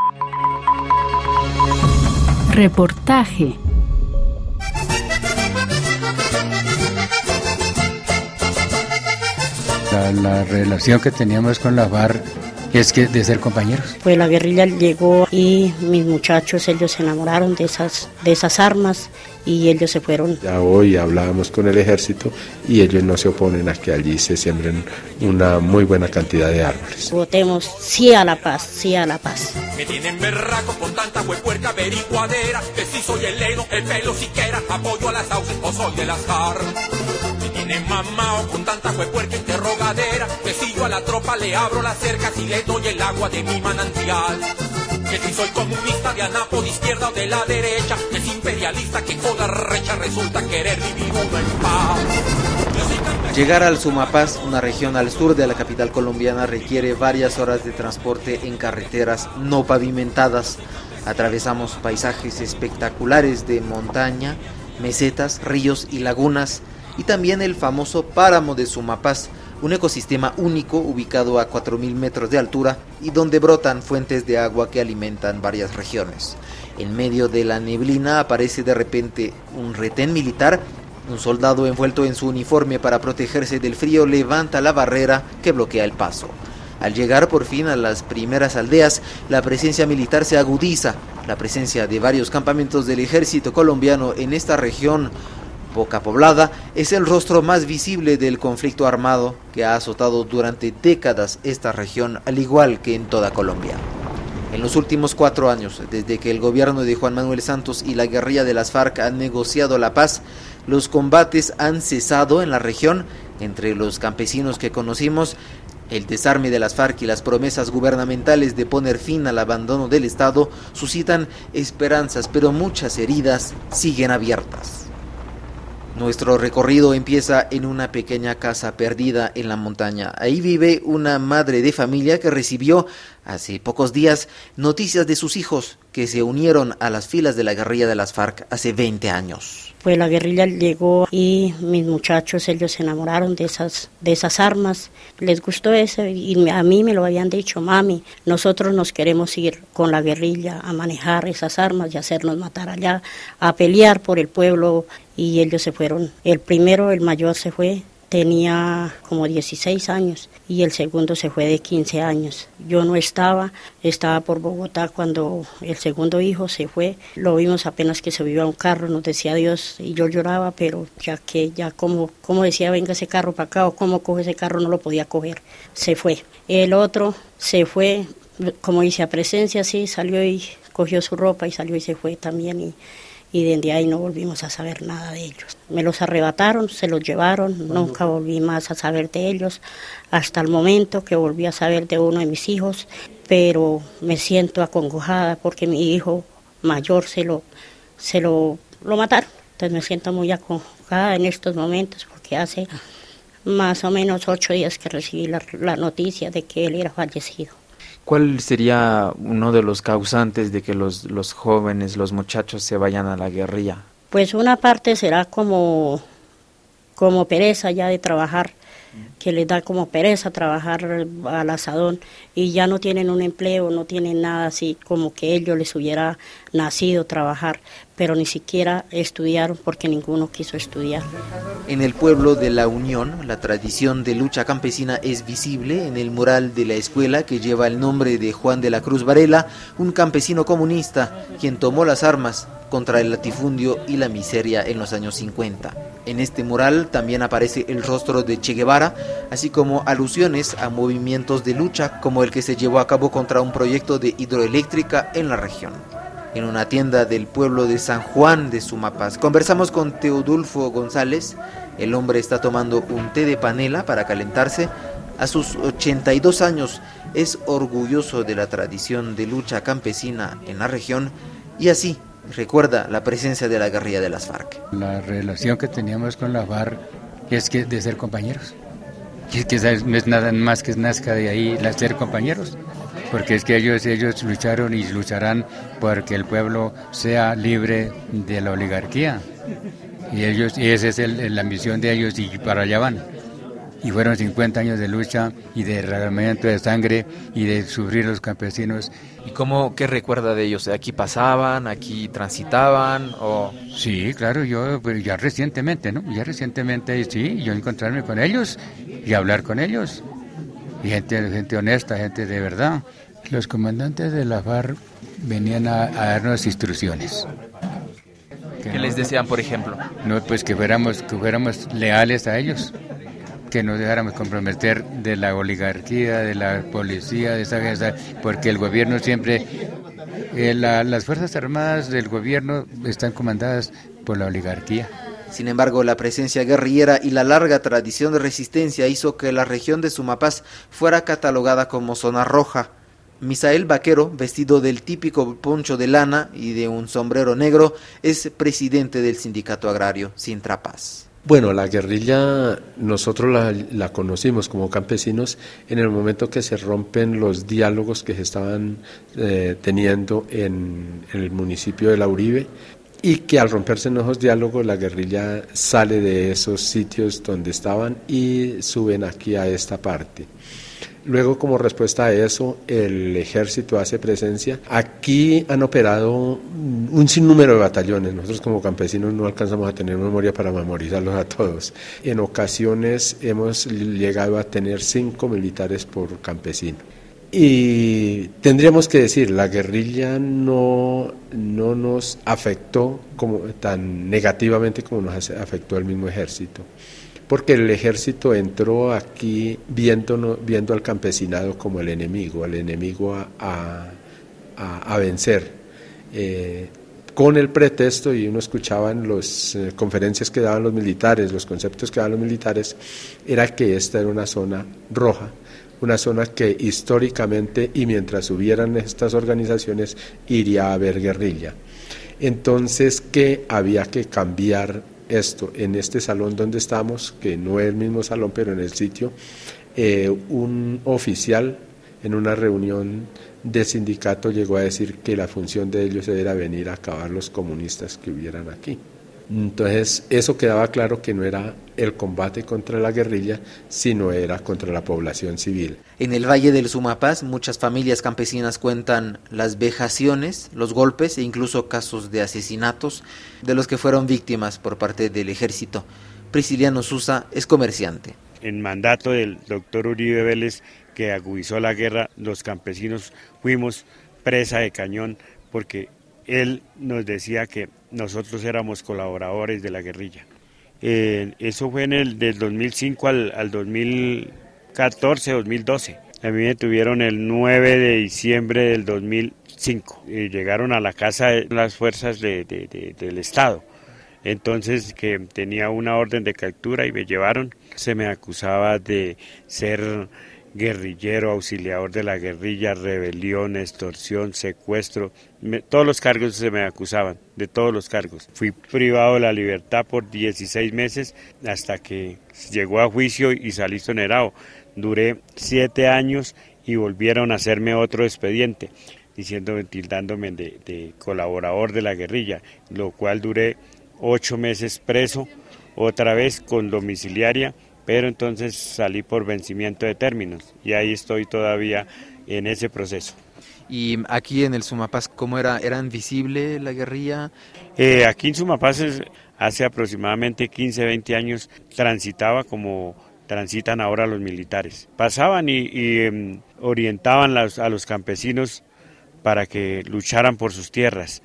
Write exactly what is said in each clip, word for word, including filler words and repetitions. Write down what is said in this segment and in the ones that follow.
Reportaje. La, la relación que teníamos con la FARC es que de ser compañeros. Pues la guerrilla llegó y mis muchachos, ellos se enamoraron de esas, de esas armas y ellos se fueron. Ya hoy hablábamos con el ejército y ellos no se oponen a que allí se siembren una muy buena cantidad de árboles. Votemos sí a la paz, sí a la paz. Me tienen berraco con tanta huepuerca averiguadera, que si soy el heno, el pelo siquiera, apoyo a las sauces o soy de las jar. Me tienen mamao con tanta huepuerca interrogadera, que si yo a la tropa le abro las cercas y le doy el agua de mi manantial. Que si soy comunista de anapo, de izquierda o de la derecha, que es imperialista, que con la recha resulta querer vivir uno en paz. Llegar al Sumapaz, una región al sur de la capital colombiana, requiere varias horas de transporte en carreteras no pavimentadas. Atravesamos paisajes espectaculares de montaña, mesetas, ríos y lagunas, y también el famoso páramo de Sumapaz, un ecosistema único ubicado a cuatro mil metros de altura y donde brotan fuentes de agua que alimentan varias regiones. En medio de la neblina aparece de repente un retén militar. Un soldado envuelto en su uniforme para protegerse del frío levanta la barrera que bloquea el paso. Al llegar por fin a las primeras aldeas, la presencia militar se agudiza. La presencia de varios campamentos del ejército colombiano en esta región poca poblada es el rostro más visible del conflicto armado que ha azotado durante décadas esta región, al igual que en toda Colombia. En los últimos cuatro años, desde que el gobierno de Juan Manuel Santos y la guerrilla de las FARC han negociado la paz, los combates han cesado en la región. Entre los campesinos que conocimos, el desarme de las FARC y las promesas gubernamentales de poner fin al abandono del Estado suscitan esperanzas, pero muchas heridas siguen abiertas. Nuestro recorrido empieza en una pequeña casa perdida en la montaña. Ahí vive una madre de familia que recibió hace pocos días noticias de sus hijos que se unieron a las filas de la guerrilla de las FARC hace veinte años. Pues la guerrilla llegó y mis muchachos, ellos se enamoraron de esas, de esas armas. Les gustó eso y a mí me lo habían dicho: mami, nosotros nos queremos ir con la guerrilla a manejar esas armas y hacernos matar allá, a pelear por el pueblo. Y ellos se fueron. El primero, el mayor, se fue, tenía como dieciséis años y el segundo se fue de quince años. Yo no estaba, estaba por Bogotá cuando el segundo hijo se fue. Lo vimos apenas que se subió a un carro, nos decía adiós y yo lloraba, pero ya que ya como, como decía, venga ese carro para acá o cómo coge ese carro, no lo podía coger. Se fue. El otro se fue, como dice, a presencia, sí, salió y cogió su ropa y salió y se fue también y... y desde ahí no volvimos a saber nada de ellos. Me los arrebataron, se los llevaron, nunca volví más a saber de ellos, hasta el momento que volví a saber de uno de mis hijos, pero me siento acongojada porque mi hijo mayor se lo, se lo, lo mataron. Entonces me siento muy acongojada en estos momentos porque hace más o menos ocho días que recibí la, la noticia de que él era fallecido. ¿Cuál sería uno de los causantes de que los, los jóvenes, los muchachos se vayan a la guerrilla? Pues una parte será como, como pereza ya de trabajar, que les da como pereza trabajar al asadón y ya no tienen un empleo, no tienen nada así como que ellos les hubiera nacido trabajar, pero ni siquiera estudiaron porque ninguno quiso estudiar. En el pueblo de La Unión, la tradición de lucha campesina es visible en el mural de la escuela que lleva el nombre de Juan de la Cruz Varela, un campesino comunista quien tomó las armas contra el latifundio y la miseria en los años cincuenta. En este mural también aparece el rostro de Che Guevara, así como alusiones a movimientos de lucha como el que se llevó a cabo contra un proyecto de hidroeléctrica en la región. En una tienda del pueblo de San Juan de Sumapaz conversamos con Teodulfo González. El hombre está tomando un té de panela para calentarse. A sus ochenta y dos años es orgulloso de la tradición de lucha campesina en la región y así recuerda la presencia de la guerrilla de las FARC. La relación que teníamos con la FARC es que de ser compañeros. Que, que no es nada más que nazca de ahí la ser compañeros. Porque es que ellos, ellos lucharon y lucharán porque el pueblo sea libre de la oligarquía. Y ellos y esa es el, la misión de ellos y para allá van. y fueron cincuenta años de lucha y de derramamiento de sangre y de sufrir los campesinos. ¿Y cómo, qué recuerda de ellos? ¿Aquí pasaban, aquí transitaban o...? Sí, claro, yo pero ya recientemente, ¿no? Ya recientemente, sí, yo encontrarme con ellos y hablar con ellos. Y gente, gente honesta, gente de verdad. Los comandantes de la FARC venían a, a darnos instrucciones. ¿Qué no, les decían, por ejemplo? No, pues que fuéramos, que fuéramos leales a ellos, que no dejáramos comprometer de la oligarquía, de la policía, de esa, esa porque el gobierno siempre, eh, la, las Fuerzas Armadas del gobierno están comandadas por la oligarquía. Sin embargo, la presencia guerrillera y la larga tradición de resistencia hizo que la región de Sumapaz fuera catalogada como zona roja. Misael Vaquero, vestido del típico poncho de lana y de un sombrero negro, es presidente del sindicato agrario Sintrapaz. Bueno, la guerrilla nosotros la, la conocimos como campesinos en el momento que se rompen los diálogos que se estaban eh, teniendo en, en el municipio de La Uribe, y que al romperse esos diálogos la guerrilla sale de esos sitios donde estaban y suben aquí a esta parte. Luego, como respuesta a eso, el ejército hace presencia. Aquí han operado un sinnúmero de batallones. Nosotros como campesinos no alcanzamos a tener memoria para memorizarlos a todos. En ocasiones hemos llegado a tener cinco militares por campesino. Y tendríamos que decir, la guerrilla no, no nos afectó como, tan negativamente como nos afectó el mismo ejército. Porque el ejército entró aquí viendo, viendo al campesinado como el enemigo, al enemigo a, a, a vencer, eh, con el pretexto, y uno escuchaba en las eh, conferencias que daban los militares, los conceptos que daban los militares, era que esta era una zona roja, una zona que históricamente y mientras hubieran estas organizaciones iría a haber guerrilla. Entonces que había que cambiar esto. En este salón donde estamos, que no es el mismo salón pero en el sitio, eh, un oficial en una reunión de sindicato llegó a decir que la función de ellos era venir a acabar los comunistas que hubieran aquí. Entonces eso quedaba claro que no era el combate contra la guerrilla, sino era contra la población civil. En el Valle del Sumapaz, muchas familias campesinas cuentan las vejaciones, los golpes e incluso casos de asesinatos de los que fueron víctimas por parte del ejército. Prisciliano Susa es comerciante. En mandato del doctor Uribe Vélez, que agudizó la guerra, los campesinos fuimos presa de cañón porque él nos decía que nosotros éramos colaboradores de la guerrilla. Eh, eso fue en el del dos mil cinco al, al dos mil catorce, dos mil doce. A mí me tuvieron el nueve de diciembre del dos mil cinco. Eh, llegaron a la casa de las fuerzas de, de, de, del Estado. Entonces, que tenía una orden de captura y me llevaron. Se me acusaba de ser guerrillero, auxiliador de la guerrilla, rebelión, extorsión, secuestro, me, todos los cargos se me acusaban, de todos los cargos. Fui privado de la libertad por dieciséis meses hasta que llegó a juicio y salí exonerado. Duré siete años y volvieron a hacerme otro expediente, diciéndome, tildándome de, de colaborador de la guerrilla, lo cual duré ocho meses preso, otra vez con domiciliaria, pero entonces salí por vencimiento de términos y ahí estoy todavía en ese proceso. ¿Y aquí en el Sumapaz cómo era? ¿Era invisible la guerrilla? Eh, aquí en Sumapaz es, hace aproximadamente quince, veinte años transitaba como transitan ahora los militares. Pasaban y, y um, orientaban las, a los campesinos para que lucharan por sus tierras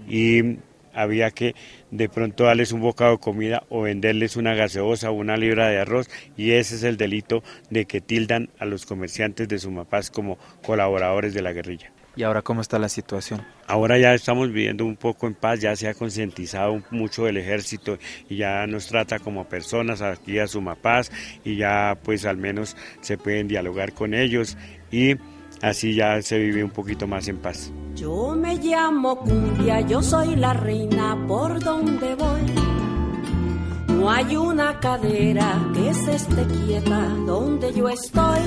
y había que de pronto darles un bocado de comida o venderles una gaseosa o una libra de arroz, y ese es el delito de que tildan a los comerciantes de Sumapaz como colaboradores de la guerrilla. ¿Y ahora cómo está la situación? Ahora ya estamos viviendo un poco en paz, ya se ha concientizado mucho el ejército y ya nos trata como personas aquí a Sumapaz y ya pues al menos se pueden dialogar con ellos y así ya se vive un poquito más en paz. Yo me llamo Cumbia, yo soy la reina por donde voy. No hay una cadera que se esté quieta donde yo estoy.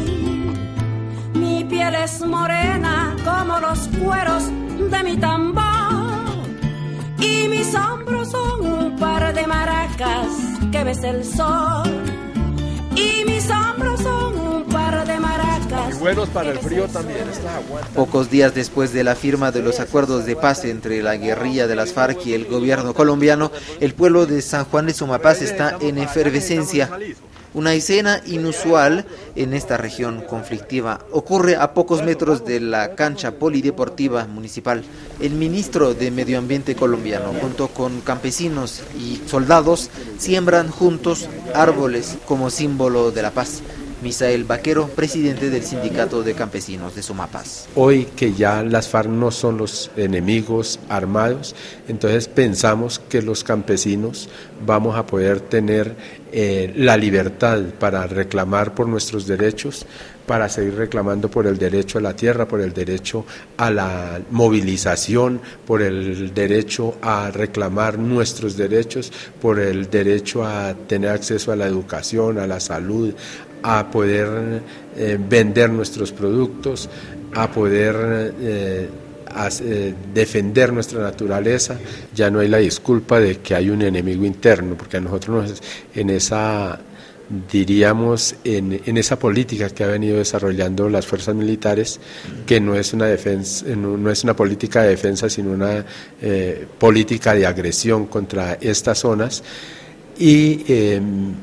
Mi piel es morena como los cueros de mi tambor. Y mis hombros son un par de maracas que besa el sol. Y mis mis hombros son un par de maracas. Y buenos para el frío también, estas aguantan. Pocos días después de la firma de los acuerdos de paz entre la guerrilla de las FARC y el gobierno colombiano, el pueblo de San Juan de Sumapaz está en efervescencia. Una escena inusual en esta región conflictiva ocurre a pocos metros de la cancha polideportiva municipal. El ministro de Medio Ambiente colombiano, junto con campesinos y soldados, siembran juntos árboles como símbolo de la paz. Misael Vaquero, presidente del Sindicato de Campesinos de Sumapaz. Hoy que ya las FARC no son los enemigos armados, entonces pensamos que los campesinos vamos a poder tener eh, la libertad para reclamar por nuestros derechos, para seguir reclamando por el derecho a la tierra, por el derecho a la movilización, por el derecho a reclamar nuestros derechos, por el derecho a tener acceso a la educación, a la salud, a poder eh, vender nuestros productos, a poder eh, a, eh, defender nuestra naturaleza. Ya no hay la disculpa de que hay un enemigo interno, porque a nosotros nos, en esa, diríamos, en, en esa política que ha venido desarrollando las fuerzas militares, que no es una defensa, no, no es una política de defensa, sino una eh, política de agresión contra estas zonas, y eh,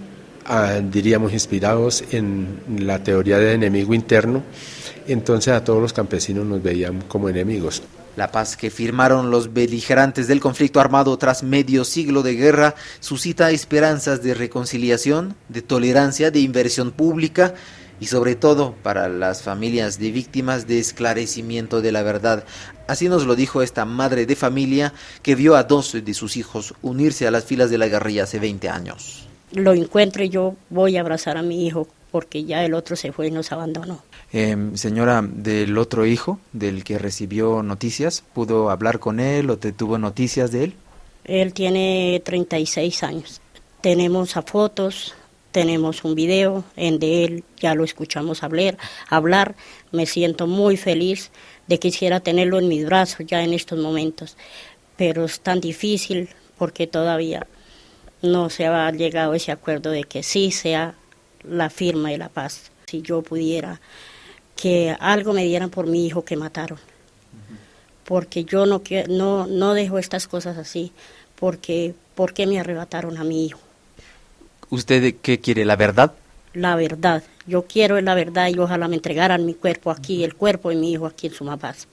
a, diríamos inspirados en la teoría del enemigo interno, entonces a todos los campesinos nos veían como enemigos. La paz que firmaron los beligerantes del conflicto armado tras medio siglo de guerra suscita esperanzas de reconciliación, de tolerancia, de inversión pública y sobre todo para las familias de víctimas de esclarecimiento de la verdad. Así nos lo dijo esta madre de familia que vio a dos de sus hijos unirse a las filas de la guerrilla hace veinte años. Lo encuentro y yo voy a abrazar a mi hijo porque ya el otro se fue y nos abandonó. Eh, señora, del otro hijo, del que recibió noticias, ¿pudo hablar con él o te tuvo noticias de él? Él tiene treinta y seis años. Tenemos a fotos, tenemos un video en de él, ya lo escuchamos hablar, hablar. Me siento muy feliz de que quisiera tenerlo en mis brazos ya en estos momentos, pero es tan difícil porque todavía no se ha llegado a ese acuerdo de que sí sea la firma de la paz. Si yo pudiera que algo me dieran por mi hijo que mataron, porque yo no no no dejo estas cosas así, porque ¿por qué me arrebataron a mi hijo? ¿Usted qué quiere, la verdad? La verdad, yo quiero la verdad y ojalá me entregaran mi cuerpo aquí, el cuerpo de mi hijo aquí en Sumapaz.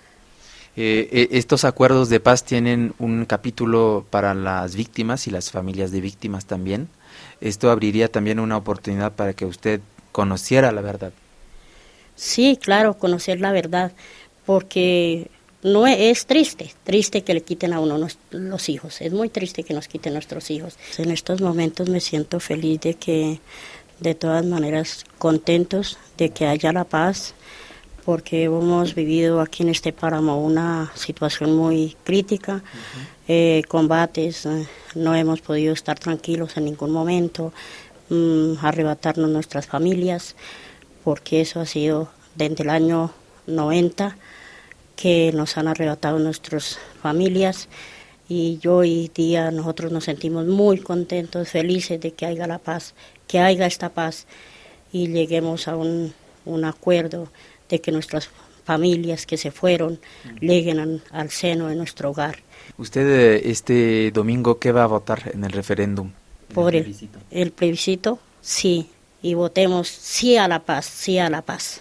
Eh, estos acuerdos de paz tienen un capítulo para las víctimas y las familias de víctimas también. Esto abriría también una oportunidad para que usted conociera la verdad. Sí, claro, conocer la verdad, porque no es, es triste, triste que le quiten a uno nos, los hijos, es muy triste que nos quiten nuestros hijos. En estos momentos me siento feliz de que, de todas maneras, contentos de que haya la paz, porque hemos vivido aquí en este páramo una situación muy crítica, uh-huh. eh, combates, eh, no hemos podido estar tranquilos en ningún momento, mm, arrebatarnos nuestras familias, porque eso ha sido desde el año noventa que nos han arrebatado nuestras familias, y yo hoy día nosotros nos sentimos muy contentos, felices de que haya la paz, que haya esta paz y lleguemos a un, un acuerdo de que nuestras familias que se fueron lleguen al, al seno de nuestro hogar. ¿Usted este domingo qué va a votar en el referéndum? Por el, el plebiscito, sí, y votemos sí a la paz, sí a la paz.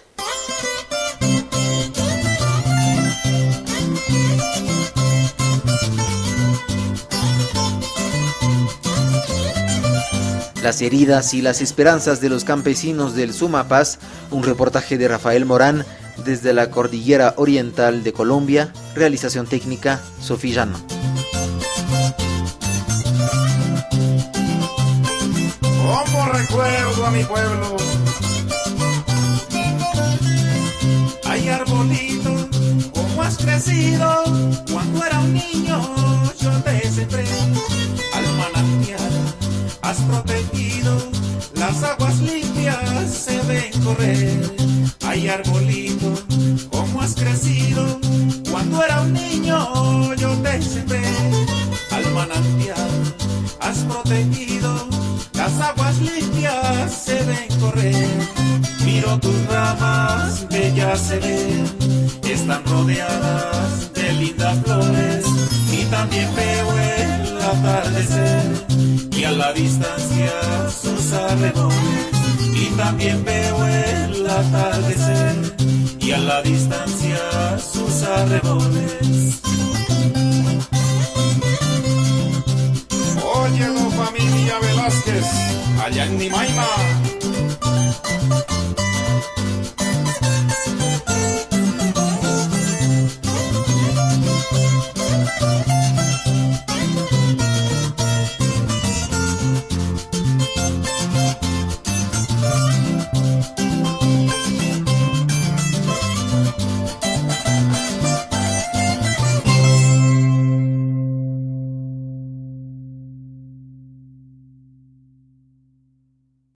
Las heridas y las esperanzas de los campesinos del Sumapaz, un reportaje de Rafael Morán desde la Cordillera Oriental de Colombia, realización técnica Sofía Llano. Como recuerdo a mi pueblo, hay arbolito, como has crecido, cuando era un niño yo te sembré, al manantial has protegido, las aguas limpias se ven correr. Ay, arbolito, cómo has crecido, cuando era un niño yo te sembré, al manantial has protegido, las aguas limpias se ven correr. ya se ven, están rodeadas de lindas flores, y también veo el atardecer, y a la distancia sus arreboles, y también veo el atardecer, y a la distancia sus arreboles. Oye, no, familia Velázquez, allá en Nimaima.